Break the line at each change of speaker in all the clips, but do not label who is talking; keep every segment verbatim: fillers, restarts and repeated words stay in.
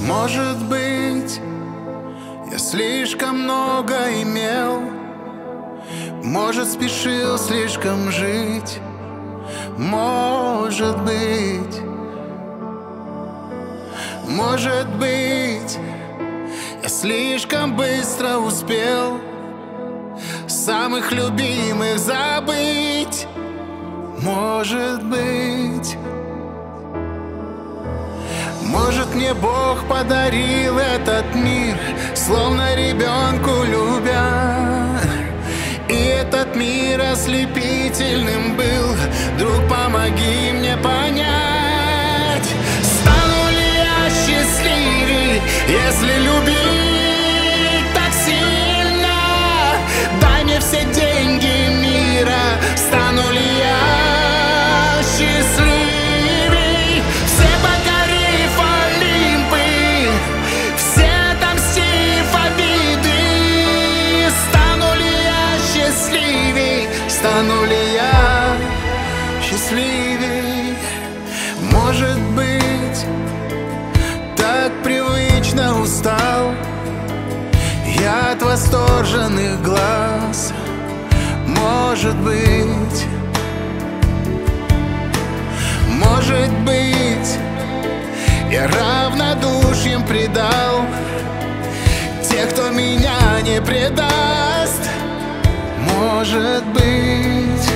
Может быть, я слишком много имел, может, спешил слишком жить. Может быть, может быть, я слишком быстро успел самых любимых забыть. Может быть, может, мне Бог подарил этот мир, словно ребенку любя. И этот мир ослепительным был. Друг, помоги мне понять, стану ли я счастливей, если любить так сильно? Дай мне все деньги мира, стану ли я счастливей? Все покорив Олимпы, все отомстив обиды, стану ли я счастливей? Стану ли я счастливей? Может быть, так привычно устал я от восторженных глаз. Может быть, может быть, я равнодушием предал тех, кто меня не предаст. Может быть,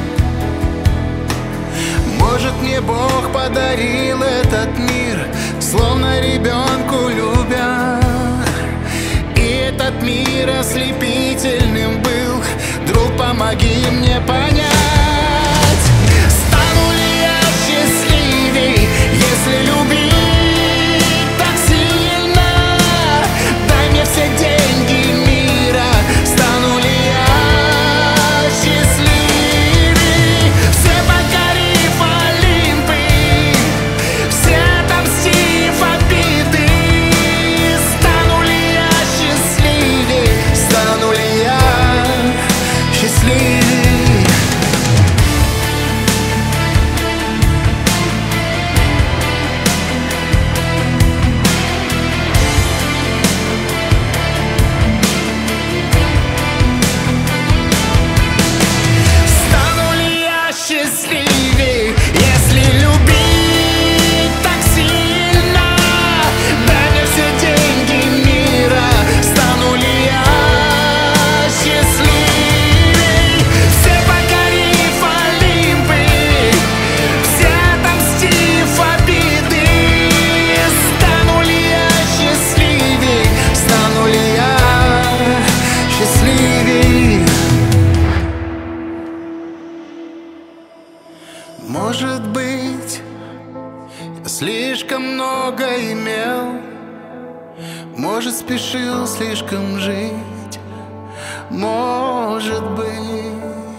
может, мне Бог подарил этот мир, словно ребенку любя. И этот мир ослепительным был. Друг, помоги мне понять, стану ли я счастливей, если любить так сильно? Дай мне все деньги мира, стану ли я счастливей? Все покорив Олимпы, все отомстив обиды, стану ли я счастливей? Стану ли я счастливей? Стану ли я счастливей, если любить так сильно? Дай мне все деньги мира, стану ли я счастливей? Все покорив Олимпы, все отомстив обиды, стану ли я счастливей? Стану ли я счастливей? Может быть, я слишком много имел, может, спешил слишком жить. Может быть,